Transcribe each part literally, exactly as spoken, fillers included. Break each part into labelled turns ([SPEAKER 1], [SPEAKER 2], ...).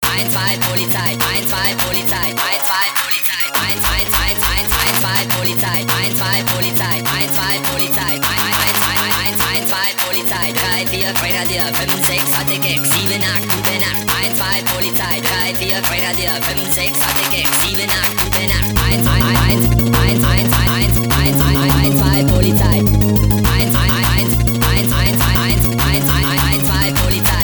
[SPEAKER 1] eins zwei Polizei, eins zwei Polizei, eins zwei Polizei, eins eins eins eins eins zwei Polizei, eins zwei Polizei, eins zwei Polizei, eins eins eins eins zwei Polizei, drei vier Grenadier, fünf sechs A T G X, sieben acht gute Nacht, eins zwei Polizei, drei vier Grenadier, fünf sechs A T G X, sieben acht gute Nacht, eins eins eins eins eins eins eins eins eins zwei Polizei, eins eins eins eins eins eins eins eins zwei Polizei.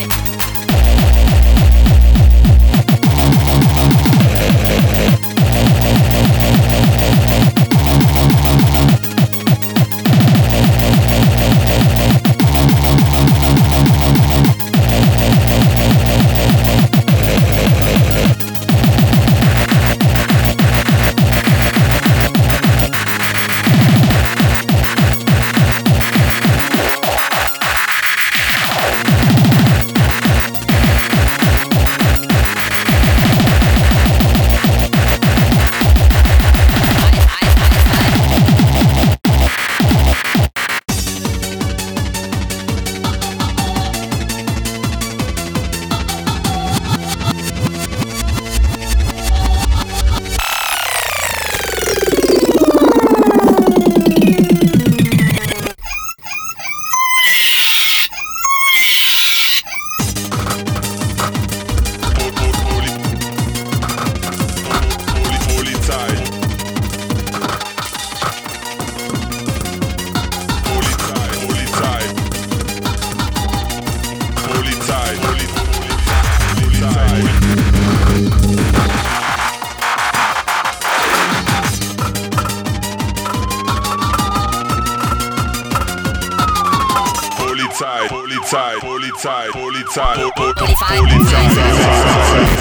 [SPEAKER 2] Polizei, Polizei, Polizei, Polizei, Polizei, Polizei.